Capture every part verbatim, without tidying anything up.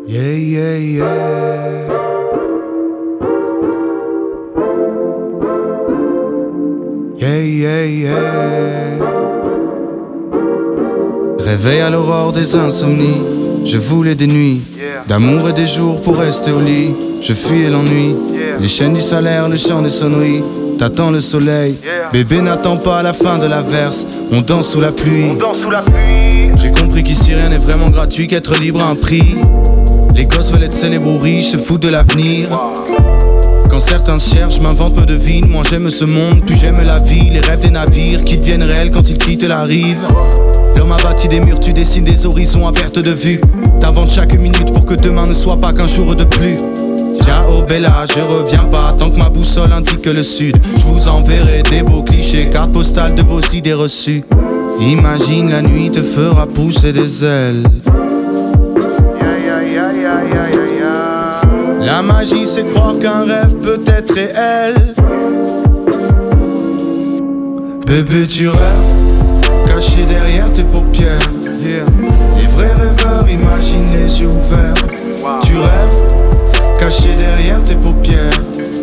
Yeah, yeah, yeah. Yeah, yeah, yeah. Réveil à l'aurore des insomnies. Je voulais des nuits, d'amour et des jours pour rester au lit. Je fuyais l'ennui, les chaînes du salaire, le chant des sonneries. T'attends le soleil, bébé n'attend pas la fin de la verse. On danse sous la pluie. J'ai compris qu'ici rien n'est vraiment gratuit, qu'être libre a un prix. Les gosses veulent être célèbres ou riches, se foutent de l'avenir. Quand certains cherchent, m'inventent, me devinent. Moi j'aime ce monde, plus j'aime la vie. Les rêves des navires qui deviennent réels quand ils quittent la rive. L'homme a bâti des murs, tu dessines des horizons à perte de vue. T'inventes chaque minute pour que demain ne soit pas qu'un jour de plus. Ciao Bella, je reviens pas tant que ma boussole indique le sud. Je vous enverrai des beaux clichés, cartes postales de vos idées reçues. Imagine la nuit te fera pousser des ailes. La magie c'est croire qu'un rêve peut être réel. Bébé tu rêves, caché derrière tes paupières. Les vrais rêveurs imaginent les yeux ouverts. Tu rêves, caché derrière tes paupières.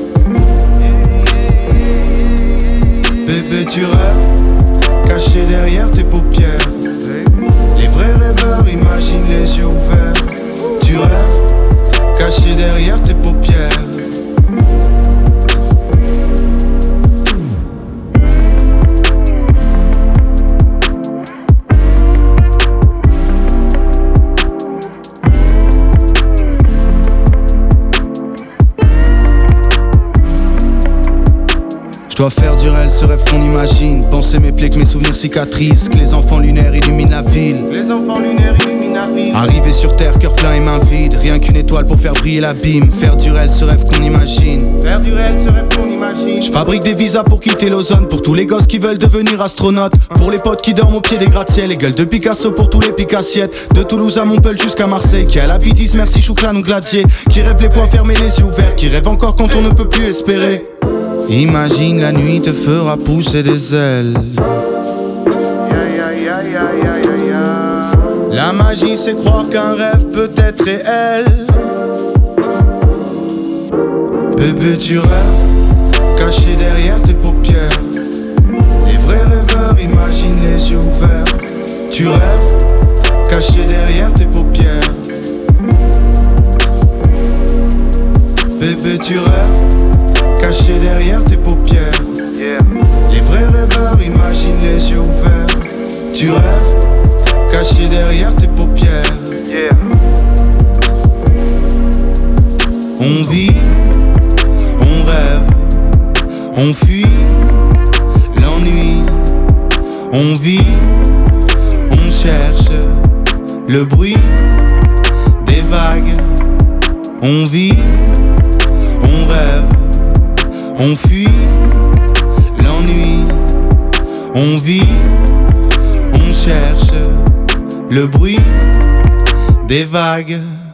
Bébé tu rêves, caché derrière tes paupières. Les vrais rêveurs imaginent les yeux ouverts. Tu rêves, caché derrière tes paupières. Je dois faire du réel ce rêve qu'on imagine. Penser mes plaies, que mes souvenirs cicatrisent. Que les enfants lunaires illuminent la ville. Les enfants lunaires illuminent la ville. Arriver sur terre, cœur plein et main vide. Rien qu'une étoile pour faire briller l'abîme. Faire du réel ce rêve qu'on imagine. Faire du réel ce rêve qu'on imagine. Je fabrique des visas pour quitter l'ozone. Pour tous les gosses qui veulent devenir astronautes. Pour les potes qui dorment au pied des gratte-ciels. Les gueules de Picasso pour tous les picassiettes. De Toulouse à Montpellier jusqu'à Marseille. Qui a la vie disent merci chouclan ou gladier. Qui rêve les poings fermés, les yeux ouverts. Qui rêve encore quand on ne peut plus espérer. Imagine la nuit te fera pousser des ailes. La magie c'est croire qu'un rêve peut être réel. Bébé tu rêves, caché derrière tes paupières. Les vrais rêveurs imaginent les yeux ouverts. Tu rêves, caché derrière tes paupières. Bébé tu rêves, caché derrière tes paupières. Yeah. Les vrais rêveurs imaginent les yeux ouverts. Tu rêves, caché derrière tes paupières. Yeah. On vit, on rêve, on fuit l'ennui. On vit, on cherche le bruit des vagues. On vit, on rêve, on fuit l'ennui. On vit, on cherche le bruit des vagues.